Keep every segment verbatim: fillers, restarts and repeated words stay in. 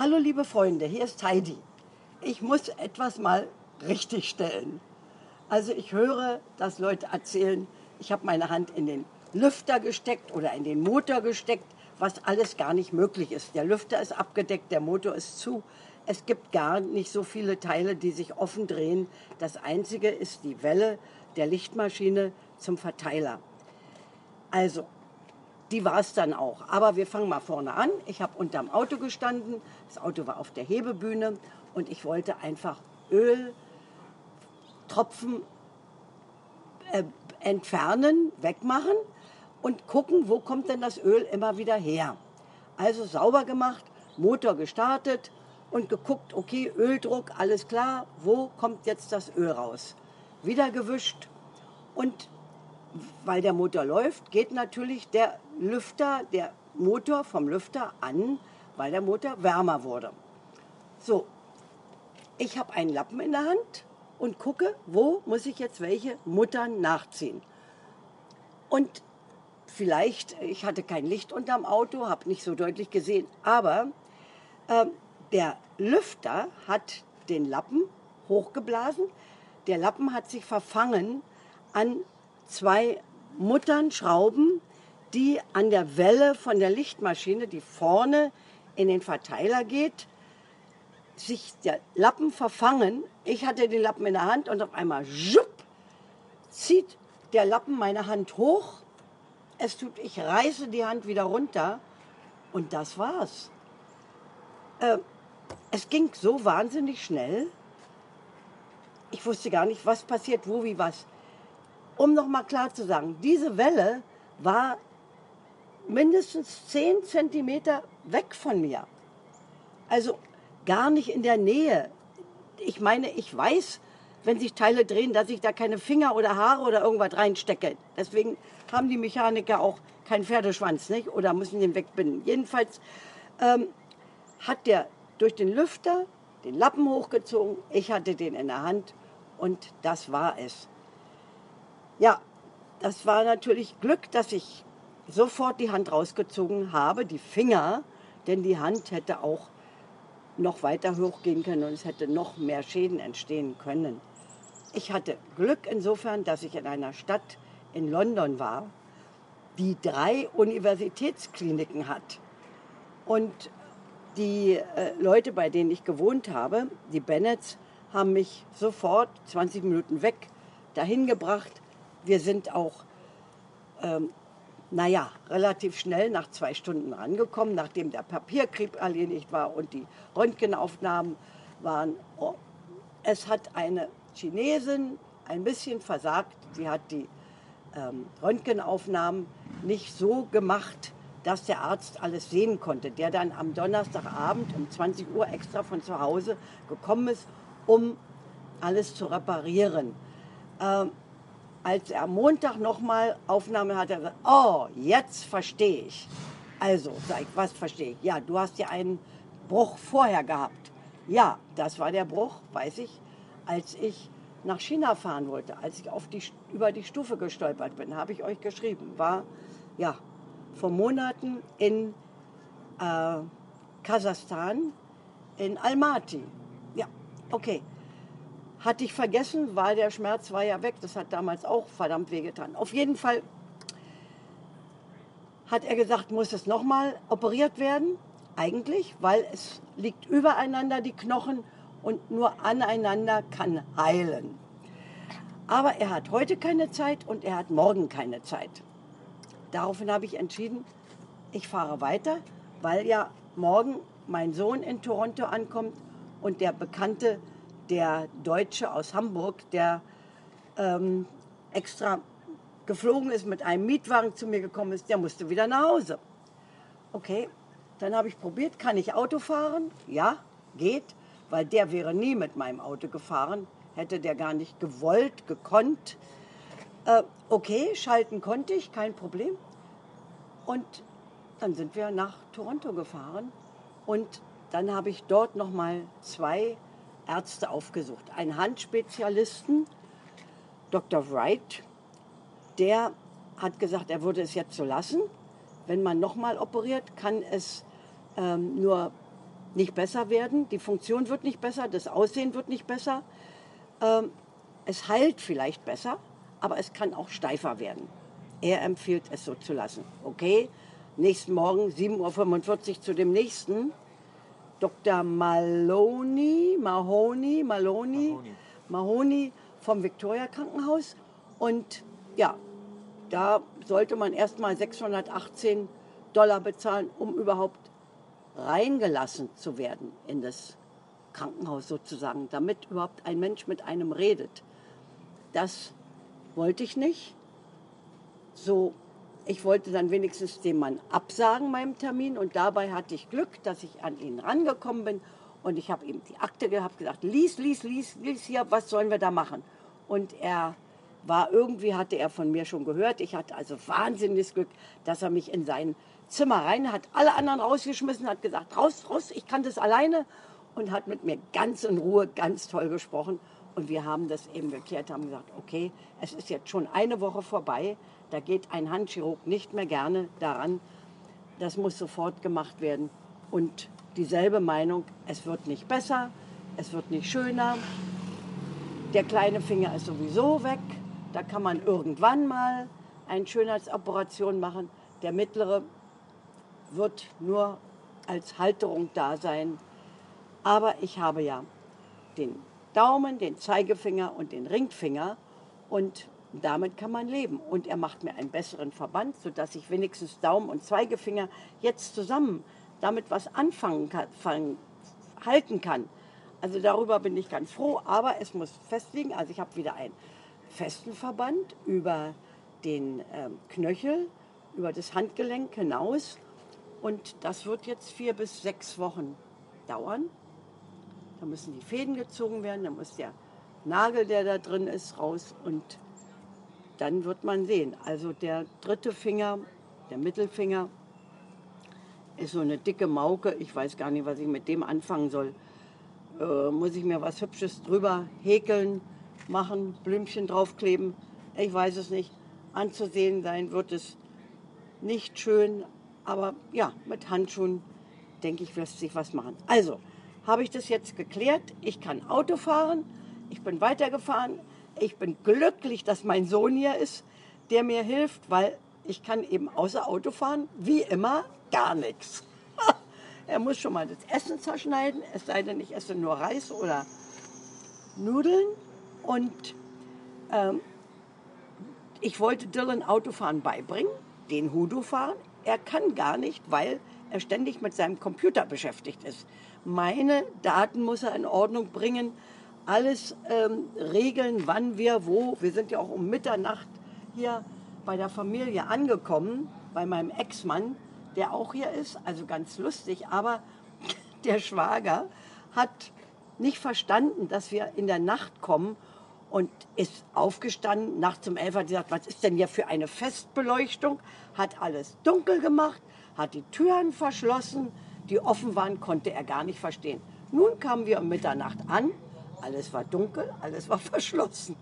Hallo liebe Freunde, hier ist Heidi. Ich muss etwas mal richtigstellen. Also ich höre, dass Leute erzählen, ich habe meine Hand in den Lüfter gesteckt oder in den Motor gesteckt, was alles gar nicht möglich ist. Der Lüfter ist abgedeckt, der Motor ist zu. Es gibt gar nicht so viele Teile, die sich offen drehen. Das Einzige ist die Welle der Lichtmaschine zum Verteiler. Also, die war es dann auch. Aber wir fangen mal vorne an. Ich habe unterm Auto gestanden. Das Auto war auf der Hebebühne und ich wollte einfach Öltropfen äh, entfernen, wegmachen und gucken, wo kommt denn das Öl immer wieder her. Also sauber gemacht, Motor gestartet und geguckt, okay, Öldruck, alles klar, wo kommt jetzt das Öl raus? Wieder gewischt und weil der Motor läuft, geht natürlich der Lüfter, der Motor vom Lüfter an, weil der Motor wärmer wurde. So, ich habe einen Lappen in der Hand und gucke, wo muss ich jetzt welche Muttern nachziehen. Und vielleicht, ich hatte kein Licht unterm Auto, habe nicht so deutlich gesehen, aber äh, der Lüfter hat den Lappen hochgeblasen. Der Lappen hat sich verfangen an zwei Muttern Schrauben, die an der Welle von der Lichtmaschine, die vorne in den Verteiler geht, sich der Lappen verfangen. Ich hatte den Lappen in der Hand und auf einmal schupp, zieht der Lappen meine Hand hoch. Es tut, ich reiße die Hand wieder runter und das war's. Äh, es ging so wahnsinnig schnell. Ich wusste gar nicht, was passiert, wo, wie, was. Um noch mal klar zu sagen, diese Welle war mindestens zehn Zentimeter weg von mir. Also gar nicht in der Nähe. Ich meine, ich weiß, wenn sich Teile drehen, dass ich da keine Finger oder Haare oder irgendwas reinstecke. Deswegen haben die Mechaniker auch keinen Pferdeschwanz, nicht? Oder müssen den wegbinden. Jedenfalls ähm, hat der durch den Lüfter den Lappen hochgezogen. Ich hatte den in der Hand und das war es. Ja, das war natürlich Glück, dass ich sofort die Hand rausgezogen habe, die Finger, denn die Hand hätte auch noch weiter hochgehen können und es hätte noch mehr Schäden entstehen können. Ich hatte Glück insofern, dass ich in einer Stadt in London war, die drei Universitätskliniken hat. Und die äh, Leute, bei denen ich gewohnt habe, die Bennets, haben mich sofort zwanzig Minuten weg dahin gebracht. Wir sind auch, ähm, naja, relativ schnell nach zwei Stunden rangekommen, nachdem der Papierkrieg erledigt war und die Röntgenaufnahmen waren. Oh, es hat eine Chinesin ein bisschen versagt. Sie hat die ähm, Röntgenaufnahmen nicht so gemacht, dass der Arzt alles sehen konnte, der dann am Donnerstagabend um zwanzig Uhr extra von zu Hause gekommen ist, um alles zu reparieren. Ähm, Als er am Montag nochmal Aufnahme hatte, hat er gesagt, oh, jetzt verstehe ich. Also, sag ich, was verstehe ich? Ja, du hast ja einen Bruch vorher gehabt. Ja, das war der Bruch, weiß ich, als ich nach China fahren wollte, als ich auf die, über die Stufe gestolpert bin, habe ich euch geschrieben, war, ja, vor Monaten in äh, Kasachstan, in Almaty. Ja, okay. Hatte ich vergessen, weil der Schmerz war ja weg. Das hat damals auch verdammt wehgetan. Auf jeden Fall hat er gesagt, muss es nochmal operiert werden. Eigentlich, weil es liegt übereinander die Knochen und nur aneinander kann heilen. Aber er hat heute keine Zeit und er hat morgen keine Zeit. Daraufhin habe ich entschieden, ich fahre weiter, weil ja morgen mein Sohn in Toronto ankommt und der Bekannte, der Deutsche aus Hamburg, der ähm, extra geflogen ist, mit einem Mietwagen zu mir gekommen ist, der musste wieder nach Hause. Okay, dann habe ich probiert, kann ich Auto fahren? Ja, geht, weil der wäre nie mit meinem Auto gefahren, hätte der gar nicht gewollt, gekonnt. Äh, okay, schalten konnte ich, kein Problem. Und dann sind wir nach Toronto gefahren und dann habe ich dort nochmal zwei Ärzte aufgesucht. Einen Handspezialisten, Doktor Wright, der hat gesagt, er würde es jetzt so lassen. Wenn man nochmal operiert, kann es ähm, nur nicht besser werden. Die Funktion wird nicht besser, das Aussehen wird nicht besser. Ähm, es heilt vielleicht besser, aber es kann auch steifer werden. Er empfiehlt es so zu lassen. Okay, nächsten Morgen sieben Uhr fünfundvierzig zu dem nächsten. Doktor Maloney, Mahoney, Maloney, Mahoney. Mahoney vom Victoria Krankenhaus. Und ja, da sollte man erstmal sechshundertachtzehn Dollar bezahlen, um überhaupt reingelassen zu werden in das Krankenhaus sozusagen, damit überhaupt ein Mensch mit einem redet. Das wollte ich nicht. So, ich wollte dann wenigstens dem Mann absagen, meinem Termin. Und dabei hatte ich Glück, dass ich an ihn rangekommen bin. Und ich habe ihm die Akte gehabt, gesagt, lies, lies, lies, lies hier, was sollen wir da machen? Und er war irgendwie, hatte er von mir schon gehört. Ich hatte also wahnsinniges Glück, dass er mich in sein Zimmer rein hat, alle anderen rausgeschmissen, hat gesagt, raus, raus, ich kann das alleine. Und hat mit mir ganz in Ruhe, ganz toll gesprochen. Und wir haben das eben geklärt, haben gesagt, okay, es ist jetzt schon eine Woche vorbei. Da geht ein Handchirurg nicht mehr gerne daran. Das muss sofort gemacht werden. Und dieselbe Meinung, es wird nicht besser, es wird nicht schöner. Der kleine Finger ist sowieso weg. Da kann man irgendwann mal eine Schönheitsoperation machen. Der mittlere wird nur als Halterung da sein. Aber ich habe ja den Daumen, den Zeigefinger und den Ringfinger und damit kann man leben. Und er macht mir einen besseren Verband, sodass ich wenigstens Daumen und Zeigefinger jetzt zusammen damit was anfangen kann, fangen, halten kann. Also darüber bin ich ganz froh, aber es muss festliegen. Also ich habe wieder einen festen Verband über den äh, Knöchel, über das Handgelenk hinaus. Und das wird jetzt vier bis sechs Wochen dauern. Da müssen die Fäden gezogen werden, dann muss der Nagel, der da drin ist, raus und dann wird man sehen. Also der dritte Finger, der Mittelfinger, ist so eine dicke Mauke. Ich weiß gar nicht, was ich mit dem anfangen soll. Äh, muss ich mir was Hübsches drüber häkeln, machen, Blümchen draufkleben? Ich weiß es nicht. Anzusehen sein wird es nicht schön, aber ja, mit Handschuhen, denke ich, lässt sich was machen. Also, habe ich das jetzt geklärt. Ich kann Auto fahren. Ich bin weitergefahren. Ich bin glücklich, dass mein Sohn hier ist, der mir hilft, weil ich kann eben außer Auto fahren, wie immer, gar nichts. Er muss schon mal das Essen zerschneiden, es sei denn, ich esse nur Reis oder Nudeln. Und ähm, ich wollte Dylan Autofahren beibringen, den Hudo fahren. Er kann gar nicht, weil er ständig mit seinem Computer beschäftigt ist. Meine Daten muss er in Ordnung bringen, alles ähm, regeln, wann wir wo. Wir sind ja auch um Mitternacht hier bei der Familie angekommen, bei meinem Ex-Mann, der auch hier ist, also ganz lustig. Aber der Schwager hat nicht verstanden, dass wir in der Nacht kommen und ist aufgestanden. Nachts um elf hat gesagt, was ist denn hier für eine Festbeleuchtung? Hat alles dunkel gemacht, hat die Türen verschlossen, die offen waren, konnte er gar nicht verstehen. Nun kamen wir um Mitternacht an, alles war dunkel, alles war verschlossen.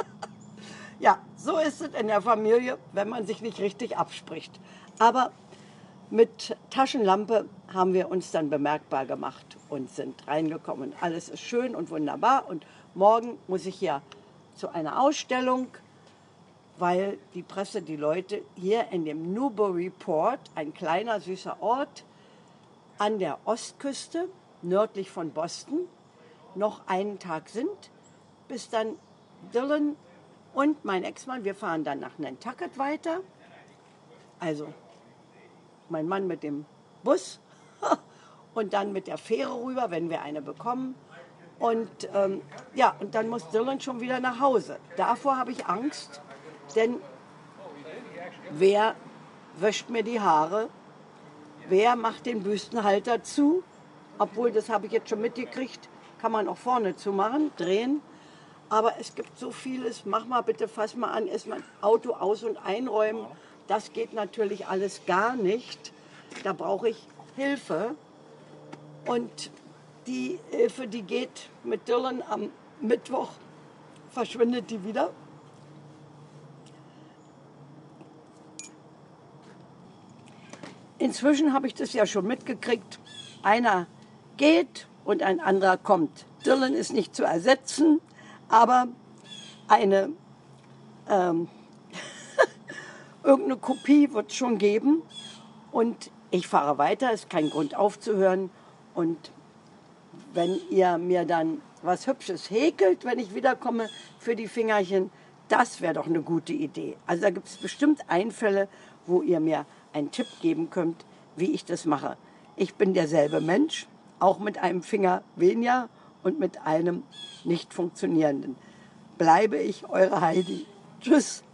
Ja, so ist es in der Familie, wenn man sich nicht richtig abspricht. Aber mit Taschenlampe haben wir uns dann bemerkbar gemacht und sind reingekommen. Alles ist schön und wunderbar. Und morgen muss ich hier zu einer Ausstellung, weil die Presse, die Leute hier in dem Newburyport, ein kleiner süßer Ort an der Ostküste, nördlich von Boston, noch einen Tag sind, bis dann Dylan und mein Ex-Mann, wir fahren dann nach Nantucket weiter. Also mein Mann mit dem Bus und dann mit der Fähre rüber, wenn wir eine bekommen. Und ähm, ja, und dann muss Dylan schon wieder nach Hause. Davor habe ich Angst, denn wer wäscht mir die Haare? Wer macht den Büstenhalter zu? Obwohl, das habe ich jetzt schon mitgekriegt, kann man auch vorne zumachen, drehen. Aber es gibt so vieles, mach mal bitte, fass mal an, ist mein Auto aus- und einräumen. Das geht natürlich alles gar nicht. Da brauche ich Hilfe. Und die Hilfe, die geht mit Dylan am Mittwoch, verschwindet die wieder. Inzwischen habe ich das ja schon mitgekriegt. Einer geht und ein anderer kommt. Dylan ist nicht zu ersetzen, aber eine ähm, irgendeine Kopie wird es schon geben. Und ich fahre weiter, ist kein Grund aufzuhören. Und wenn ihr mir dann was Hübsches häkelt, wenn ich wiederkomme für die Fingerchen, das wäre doch eine gute Idee. Also da gibt es bestimmt Einfälle, wo ihr mir einen Tipp geben könnt, wie ich das mache. Ich bin derselbe Mensch, auch mit einem Finger weniger und mit einem nicht funktionierenden. Bleibe ich, eure Heidi. Tschüss.